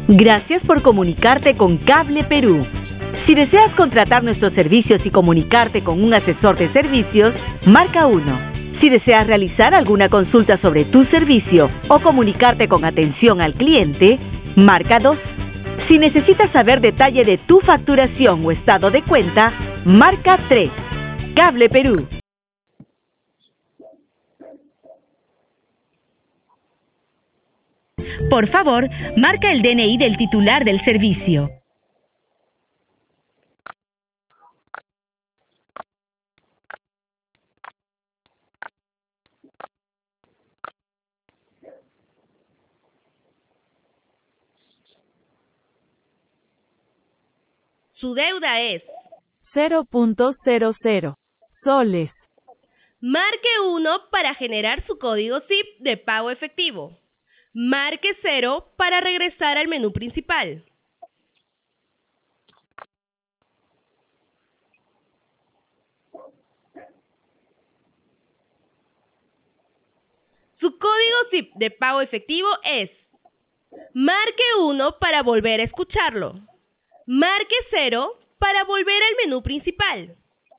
Gracias por comunicarte con Cable Perú. Si deseas contratar nuestros servicios y comunicarte con un asesor de servicios, marca 1. Si deseas realizar alguna consulta sobre tu servicio o comunicarte con atención al cliente, marca 2. Si necesitas saber detalle de tu facturación o estado de cuenta, marca 3. Cable Perú. Por favor, marca el DNI del titular del servicio. Su deuda es 0.00 soles. Marque 1 para generar su código SIP de pago efectivo. Marque 0 para regresar al menú principal. Su código SIP de pago efectivo es. Marque 1 para volver a escucharlo. Marque 0 para volver al menú principal.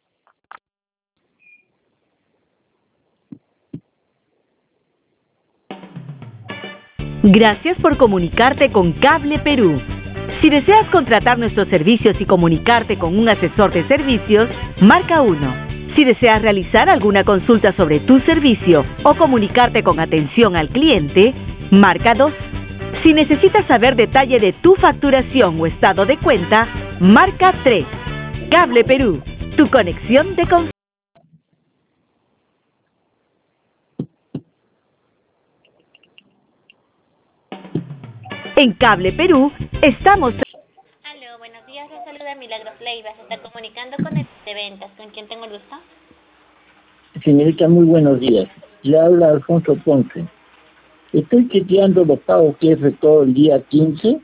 Gracias por comunicarte con Cable Perú. Si deseas contratar nuestros servicios y comunicarte con un asesor de servicios, marca 1. Si deseas realizar alguna consulta sobre tu servicio o comunicarte con atención al cliente, marca 2. Si necesitas saber detalle de tu facturación o estado de cuenta, marca 3. Cable Perú, tu conexión de confianza. En Cable Perú estamos... Aló, buenos días, les saluda Milagros Leiva. Se está comunicando con el de ventas. ¿Con quién tengo el gusto? Señorita, muy buenos días. Le habla Alfonso Ponce. Estoy chequeando los pagos que hice todo el día 15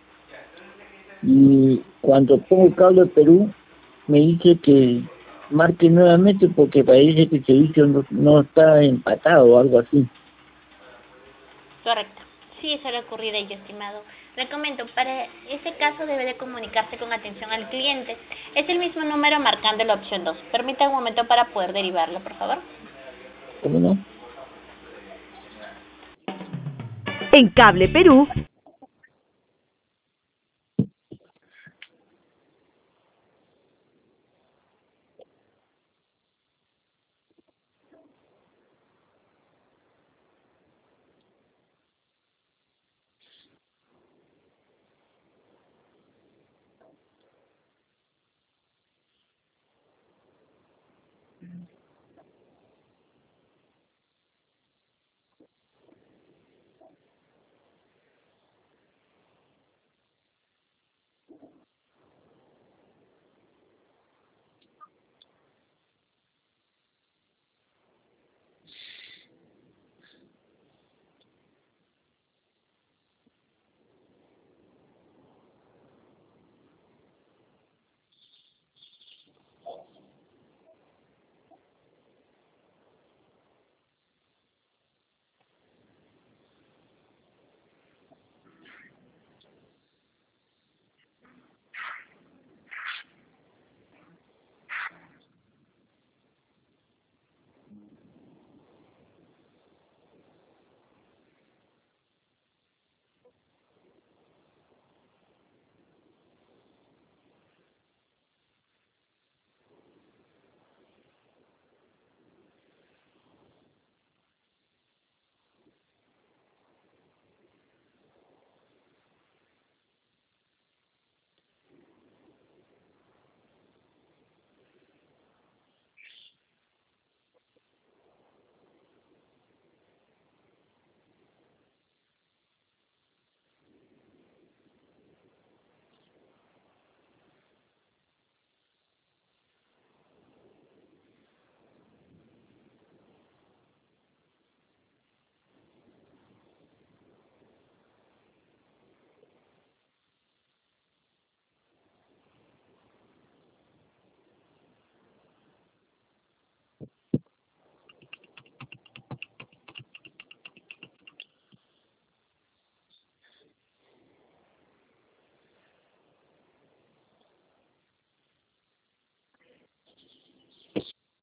y cuando pongo Cable Perú me dice que marque nuevamente porque parece que el servicio no está empatado o algo así. Correcto. Sí, eso le ocurrido a ello, estimado. Le comento, para ese caso debe de comunicarse con atención al cliente. Es el mismo número marcando la opción 2. Permita un momento para poder derivarlo, por favor. ¿Cómo no? En Cable Perú